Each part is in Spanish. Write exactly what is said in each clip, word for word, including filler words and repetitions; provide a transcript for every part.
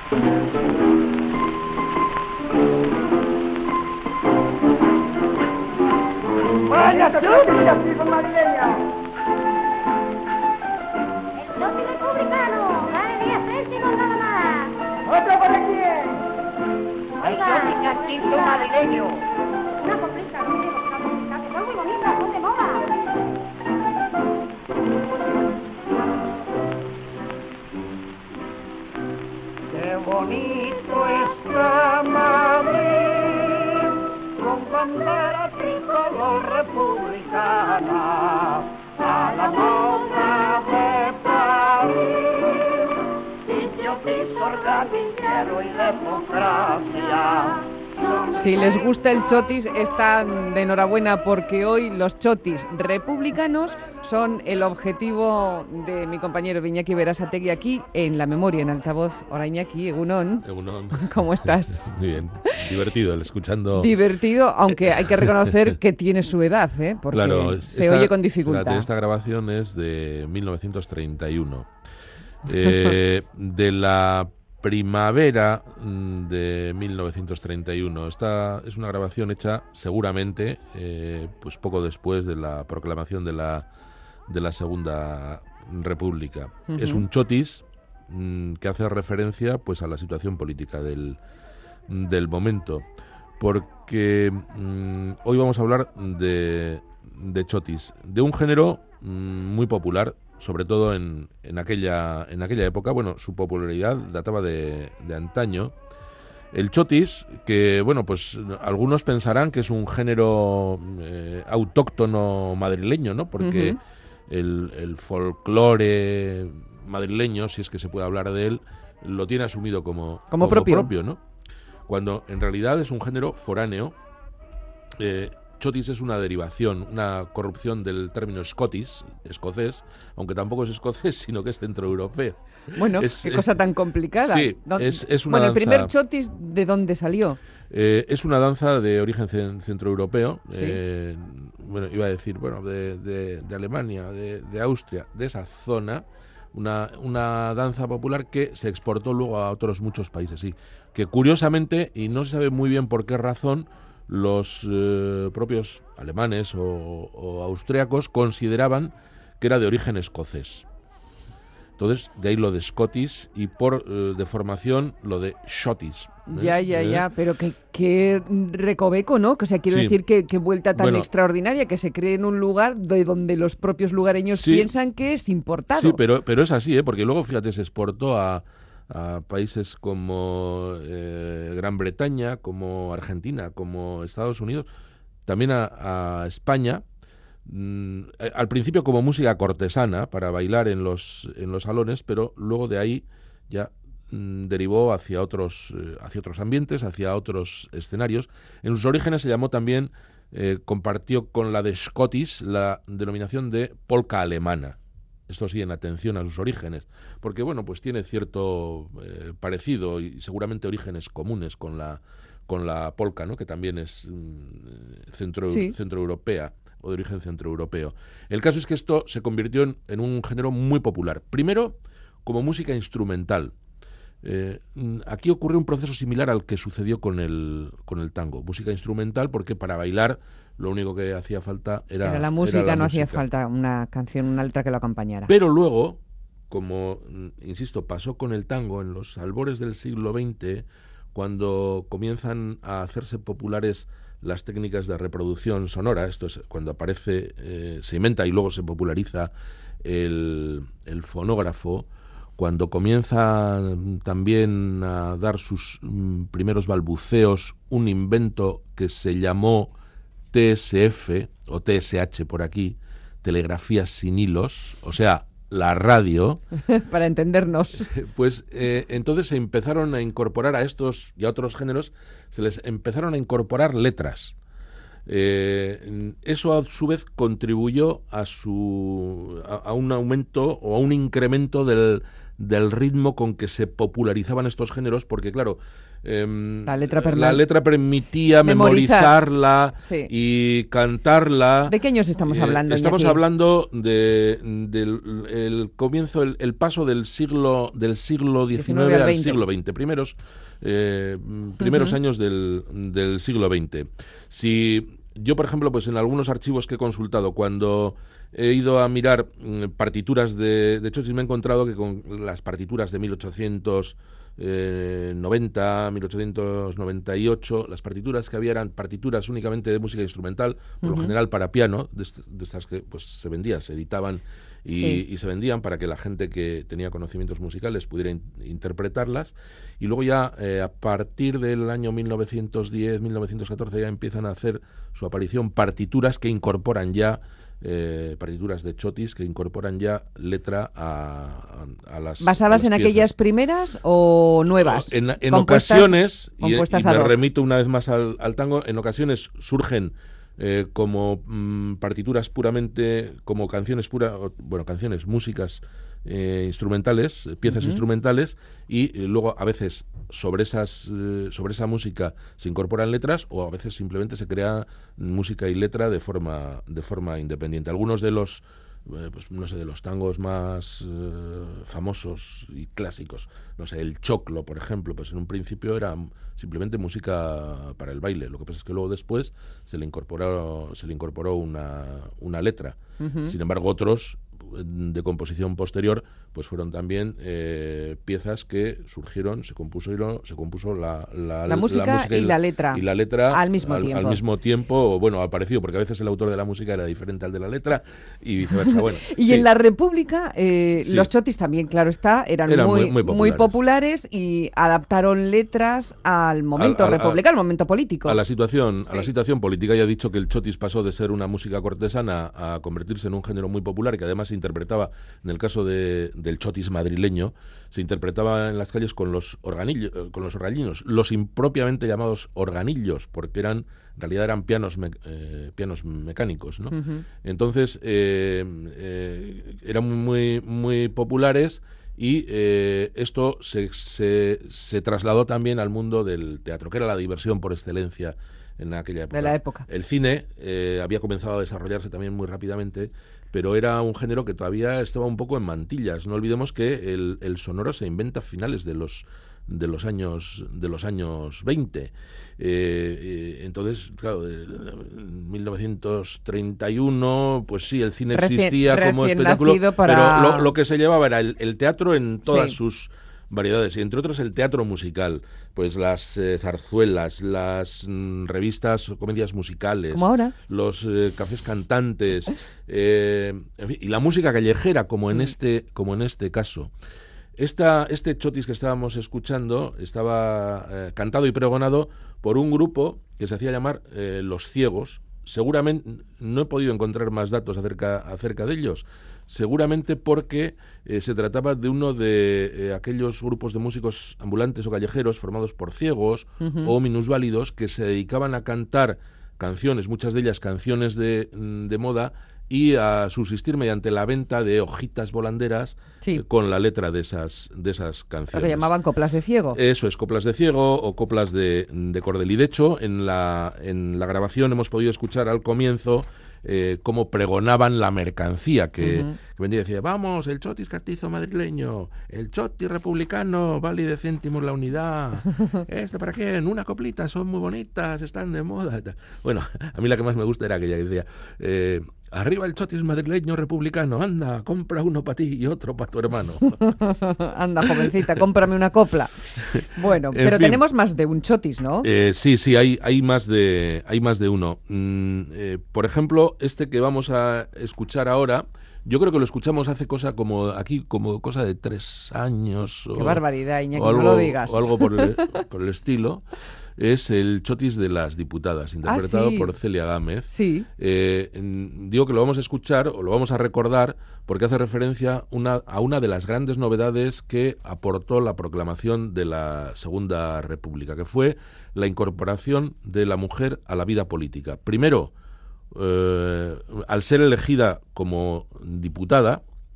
¡Vaya chotis, amigo madrileña! ¡El chotis republicano! ¡Dale diez céntimos nada más! ¿Otro para quién? ¡El chotis castizo madrileño! Una coplita, no digo, una coplita, que son muy bonitas, son de moda. ¡Qué bonito está Madrid! Con bandera tricolor republicana, a la moda de París, sitio piso organillero y democracia. Si les gusta el chotis, están de enhorabuena porque hoy los chotis republicanos son el objetivo de mi compañero Iñaki Berasategui aquí en La Memoria, en altavoz. Hola Iñaki, Egunon. Egunon. ¿Cómo estás? Muy bien, divertido, el escuchando. Divertido, aunque hay que reconocer que tiene su edad, ¿eh? Porque claro, se esta, oye con dificultad. Fíjate, esta grabación es de mil novecientos treinta y uno. Eh, de la primavera de mil novecientos treinta y uno. Esta es una grabación hecha seguramente eh, pues poco después de la proclamación de la, de la Segunda República. Uh-huh. Es un chotis mm, que hace referencia pues a la situación política del, del momento, porque mm, hoy vamos a hablar de, de chotis, de un género mm, muy popular, sobre todo en, en, aquella, en aquella época. Bueno, su popularidad databa de, de antaño. El chotis, que, bueno, pues algunos pensarán que es un género eh, autóctono madrileño, ¿no? Porque uh-huh. el, el folclore madrileño, si es que se puede hablar de él, lo tiene asumido como, como, como propio. propio, ¿no? Cuando en realidad es un género foráneo. eh, Chotis es una derivación, una corrupción del término Scottish, escocés, aunque tampoco es escocés, sino que es centroeuropeo. Bueno, es, qué es, cosa tan complicada. Sí, es, es una Bueno, danza, el primer chotis, ¿de dónde salió? Eh, es una danza de origen centroeuropeo, ¿Sí? eh, bueno, iba a decir, bueno, de, de, de Alemania, de, de Austria, de esa zona, una, una danza popular que se exportó luego a otros muchos países, sí, que curiosamente, y no se sabe muy bien por qué razón, los eh, propios alemanes o, o austriacos consideraban que era de origen escocés. Entonces, de ahí lo de Scottish y por eh, deformación lo de Shottis. ¿eh? Ya, ya, ¿Eh? ya, pero que, que recoveco, ¿no? O sea, quiero Sí. decir que, que vuelta tan Bueno, extraordinaria que se cree en un lugar de donde los propios lugareños sí, piensan que es importado. Sí, pero, pero es así, ¿eh? Porque luego, fíjate, se exportó a, a países como eh, Gran Bretaña, como Argentina, como Estados Unidos, también a, a España, mm, al principio como música cortesana para bailar en los, en los salones, pero luego de ahí ya mm, derivó hacia otros, eh, hacia otros ambientes, hacia otros escenarios. En sus orígenes se llamó también, eh, compartió con la de Scottish la denominación de polka alemana. Esto sí, en atención a sus orígenes, porque bueno, pues tiene cierto eh, parecido y seguramente orígenes comunes con la con la polka, ¿no? Que también es mm, centro, Sí. centroeuropea o de origen centroeuropeo. El caso es que esto se convirtió en, en un género muy popular. Primero, como música instrumental. Eh, aquí ocurre un proceso similar al que sucedió con el con el tango. Música instrumental porque para bailar lo único que hacía falta era, Era la música, era la no música. hacía falta una canción, una letra que lo acompañara. Pero luego, como, insisto, pasó con el tango en los albores del siglo veinte, cuando comienzan a hacerse populares las técnicas de reproducción sonora, esto es cuando aparece, eh, se inventa y luego se populariza el, el fonógrafo, cuando comienza también a dar sus mm, primeros balbuceos un invento que se llamó T S F o T S H por aquí, telegrafía sin hilos, o sea, la radio. Para entendernos. Pues eh, entonces se empezaron a incorporar a estos y a otros géneros, se les empezaron a incorporar letras. Eh, eso a su vez contribuyó a, su, a, a un aumento o a un incremento del, del ritmo con que se popularizaban estos géneros, porque claro, eh, la, letra la letra permitía memorizar. memorizarla sí. y cantarla. ¿De qué años estamos hablando? Eh, estamos Iñaki? hablando de, del el comienzo, el, el paso del siglo del siglo diecinueve al siglo veinte, primeros eh, primeros uh-huh. años del, del siglo veinte. Si yo, por ejemplo, pues en algunos archivos que he consultado, cuando he ido a mirar mm, partituras de, de Chotis, me he encontrado que con las partituras de mil ochocientos noventa, mil ochocientos noventa y ocho, las partituras que había eran partituras únicamente de música instrumental, por uh-huh. lo general para piano, de, de estas que pues se vendían, se editaban y, sí. y se vendían para que la gente que tenía conocimientos musicales pudiera in, interpretarlas. Y luego ya eh, a partir del año mil novecientos diez, mil novecientos catorce ya empiezan a hacer su aparición partituras que incorporan ya Eh, partituras de Chotis que incorporan ya letra a, a, a las ¿Basadas a las en piezas. aquellas primeras o nuevas? En, en ocasiones, y, y me ad remito una vez más al, al tango, en ocasiones surgen eh, como mm, partituras puramente, como canciones puras, bueno, canciones, músicas eh, instrumentales, piezas uh-huh. instrumentales, y eh, luego a veces sobre esas eh, sobre esa música se incorporan letras, o a veces simplemente se crea música y letra de forma de forma independiente. Algunos de los eh, pues no sé, de los tangos más eh, famosos y clásicos, no sé, el choclo, por ejemplo, pues en un principio era simplemente música para el baile. Lo que pasa es que luego después se le incorporó se le incorporó una una letra. Uh-huh. Sin embargo, otros de composición posterior pues fueron también eh, piezas que surgieron, se compuso y lo, se compuso la, la, la, música, la música y, y la letra y la letra al mismo al, tiempo al mismo tiempo, bueno, apareció, porque a veces el autor de la música era diferente al de la letra y viceversa. Bueno, y sí. en la República eh, sí. los Chotis también, claro está, eran, eran muy, muy, muy, populares. muy populares y adaptaron letras al momento al, al, republicano, al momento político. A la situación, sí. a la situación política. Ya he dicho que el Chotis pasó de ser una música cortesana a convertirse en un género muy popular y que además se interpretaba, en el caso de, del Chotis madrileño, se interpretaba en las calles con los organillos, con los orgallinos, los impropiamente llamados organillos, porque eran, en realidad eran pianos, me, eh, pianos mecánicos, ¿no? Uh-huh. Entonces eh, eh, eran muy, muy populares. Y eh, esto se, se, se trasladó también al mundo del teatro, que era la diversión por excelencia en aquella época. De la época. El cine eh, había comenzado a desarrollarse también muy rápidamente, pero era un género que todavía estaba un poco en mantillas. No olvidemos que el, el sonoro se inventa a finales de los de los años de los años veinte. Eh, eh, entonces, claro, en mil novecientos treinta y uno, pues sí, el cine existía recién, como recién espectáculo, para... pero lo, lo que se llevaba era el, el teatro en todas sí. sus variedades, y entre otras el teatro musical, pues las eh, zarzuelas, las mm, revistas, comedias musicales, como ahora, los eh, cafés cantantes, eh, en fin, y la música callejera, como en mm. este, como en este caso. Esta, este Chotis que estábamos escuchando estaba eh, cantado y pregonado por un grupo que se hacía llamar eh, Los Ciegos. Seguramente, no he podido encontrar más datos acerca, acerca de ellos, seguramente porque eh, se trataba de uno de eh, aquellos grupos de músicos ambulantes o callejeros formados por ciegos uh-huh. o minusválidos que se dedicaban a cantar canciones, muchas de ellas canciones de, de moda, y a subsistir mediante la venta de hojitas volanderas sí. eh, con la letra de esas de esas canciones. Lo que llamaban coplas de ciego. Eso es, coplas de ciego o coplas de, de cordel. Y de hecho, en la, en la grabación hemos podido escuchar al comienzo eh, cómo pregonaban la mercancía que, uh-huh. que vendía. Decía, vamos, el Chotis castizo madrileño, el Chotis republicano, vale de céntimos la unidad. ¿Esto para qué? Una coplita, son muy bonitas, están de moda. Bueno, a mí la que más me gusta era aquella que decía... Eh, arriba el Chotis madrileño republicano, anda, compra uno para ti y otro para tu hermano. Anda, jovencita, cómprame una copla. Bueno, en pero fin, tenemos más de un Chotis, ¿no? Eh, sí, sí, hay, hay, más de, hay más de uno. Mm, eh, por ejemplo, este que vamos a escuchar ahora, yo creo que lo escuchamos hace cosa como aquí, como cosa de tres años. Qué o, barbaridad, Iñaki, o algo, no lo digas. O algo por el, por el estilo. Es el Chotis de las Diputadas, interpretado ah, sí. por Celia Gámez. Sí. Eh, en, digo que lo vamos a escuchar o lo vamos a recordar porque hace referencia una, a una de las grandes novedades que aportó la proclamación de la Segunda República, que fue la incorporación de la mujer a la vida política. Primero, eh, al ser elegida como diputada,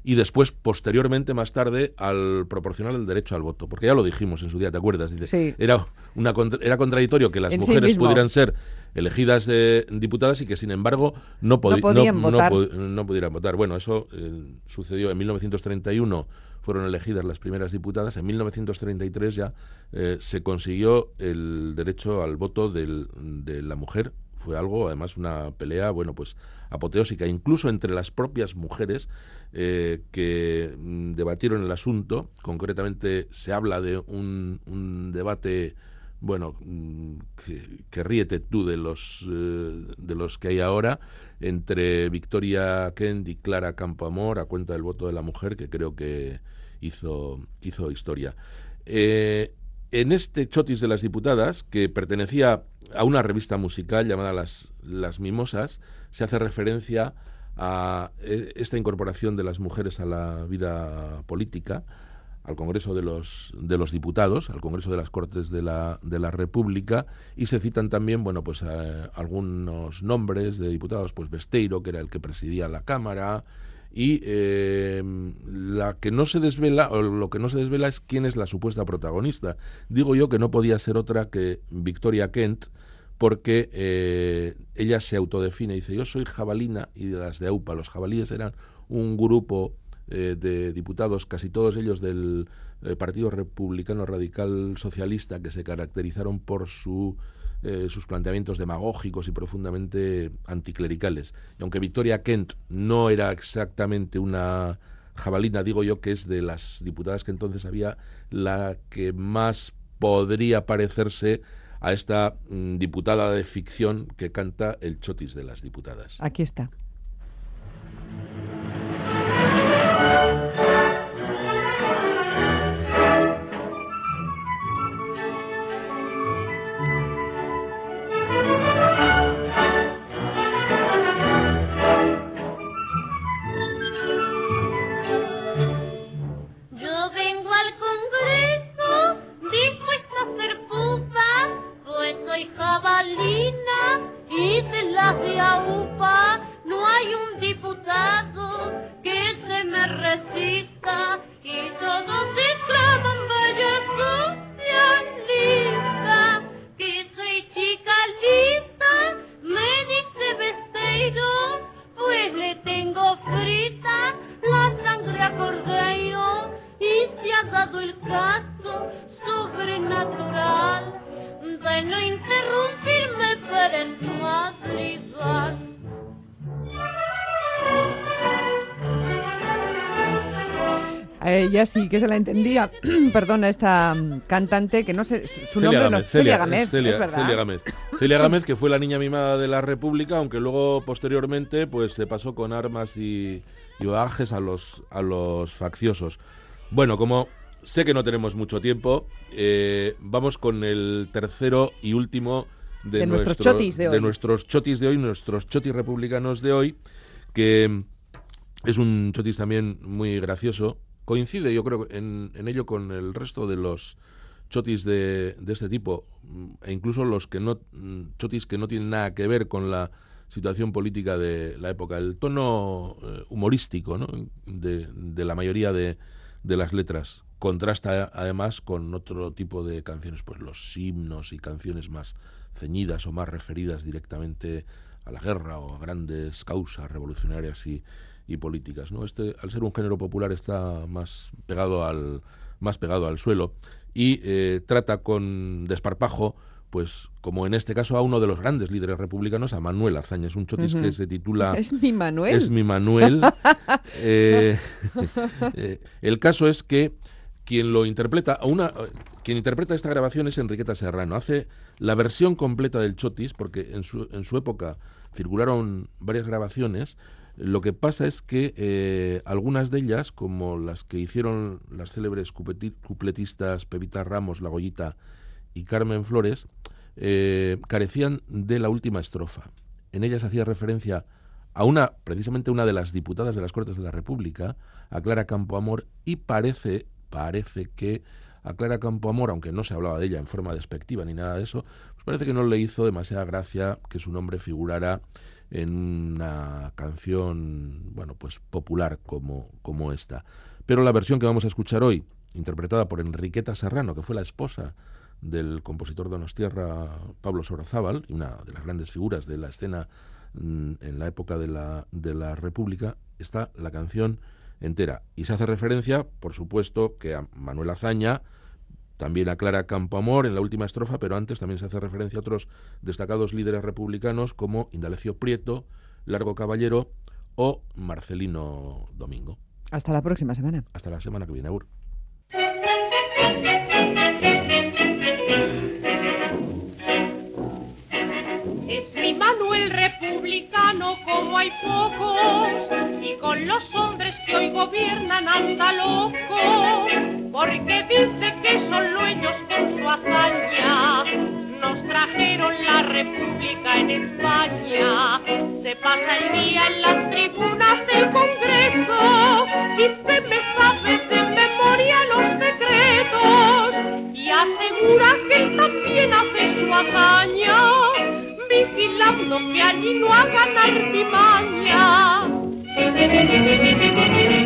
y después, posteriormente, más tarde, al proporcionar el derecho al voto. Porque ya lo dijimos en su día, ¿te acuerdas? Dice, sí. era, una, era contradictorio que las en mujeres sí pudieran ser elegidas eh, diputadas y que, sin embargo, no, no podían no, votar. No, no pudieran votar. Bueno, eso eh, sucedió en mil novecientos treinta y uno, fueron elegidas las primeras diputadas. En mil novecientos treinta y tres ya eh, se consiguió el derecho al voto del, de la mujer. Fue algo, además, una pelea, bueno, pues apoteósica, incluso entre las propias mujeres eh, que mm, debatieron el asunto. Concretamente se habla de un, un debate, bueno, mm, que, que ríete tú de los eh, de los que hay ahora, entre Victoria Kent y Clara Campoamor, a cuenta del voto de la mujer, que creo que hizo, hizo historia. Eh, En este chotis de las diputadas, que pertenecía a una revista musical llamada Las, Las Mimosas, se hace referencia a esta incorporación de las mujeres a la vida política, al Congreso de los, de los Diputados, al Congreso de las Cortes de la, de la República, y se citan también, bueno, pues eh, algunos nombres de diputados, pues Besteiro, que era el que presidía la Cámara, y eh, la que no se desvela, o lo que no se desvela es quién es la supuesta protagonista. Digo yo que no podía ser otra que Victoria Kent, porque eh, ella se autodefine, dice, yo soy jabalina y de las de AUPA. Los jabalíes eran un grupo eh, de diputados, casi todos ellos del eh, Partido Republicano Radical Socialista, que se caracterizaron por su Eh, sus planteamientos demagógicos y profundamente anticlericales. Y aunque Victoria Kent no era exactamente una jabalina, digo yo que es de las diputadas que entonces había la que más podría parecerse a esta mm, diputada de ficción que canta el chotis de las diputadas. Aquí está. Ella sí que se la entendía, perdona, esta cantante, que no sé, su Celia nombre Gámez, no, Celia, Celia Gámez, Celia, es verdad. Celia Gámez. Celia Gámez, que fue la niña mimada de la República, aunque luego, posteriormente, pues se pasó con armas y, y bagajes a los, a los facciosos. Bueno, como sé que no tenemos mucho tiempo, eh, vamos con el tercero y último de, de nuestro, nuestros chotis de hoy. De nuestros chotis de hoy, nuestros chotis republicanos de hoy, que es un chotis también muy gracioso. Coincide, yo creo, en, en ello con el resto de los chotis de, de este tipo, e incluso los que no chotis que no tienen nada que ver con la situación política de la época. El tono eh, humorístico, ¿no?, de, de la mayoría de, de las letras contrasta además con otro tipo de canciones, pues los himnos y canciones más ceñidas o más referidas directamente a la guerra o a grandes causas revolucionarias y y políticas, ¿no? Este, al ser un género popular, está más pegado al más pegado al suelo y eh, trata con desparpajo, pues como en este caso, a uno de los grandes líderes republicanos, a Manuel Azaña. Es un chotis uh-huh. que se titula Es mi Manuel. Es mi Manuel. eh, eh, el caso es que quien lo interpreta, a una, quien interpreta esta grabación es Enriqueta Serrano. Hace la versión completa del chotis, porque en su, en su época circularon varias grabaciones. Lo que pasa es que eh, algunas de ellas, como las que hicieron las célebres cupletistas Pepita Ramos, La Goyita y Carmen Flores, eh, carecían de la última estrofa. En ellas hacía referencia a una, precisamente una de las diputadas de las Cortes de la República, a Clara Campoamor, y parece, parece que a Clara Campoamor, aunque no se hablaba de ella en forma despectiva ni nada de eso, pues parece que no le hizo demasiada gracia que su nombre figurara en una canción, bueno, pues popular como, como esta. Pero la versión que vamos a escuchar hoy, interpretada por Enriqueta Serrano, que fue la esposa del compositor donostiarra Pablo Sorozábal, y una de las grandes figuras de la escena mm, en la época de la, de la República, está la canción entera. Y se hace referencia, por supuesto, que a Manuel Azaña, también a Clara Campoamor en la última estrofa, pero antes también se hace referencia a otros destacados líderes republicanos como Indalecio Prieto, Largo Caballero o Marcelino Domingo. Hasta la próxima semana. Hasta la semana que viene, Agur. Es mi Manuel republicano como hay pocos, y con los hombres que hoy gobiernan anda loco, porque dice que son dueños con su hazaña, nos trajeron la república en España. Se pasa el día en las tribunas del Congreso y se me sabe de memoria los decretos, y asegura que él también hace su hazaña, vigilando que allí no hagan artimaña.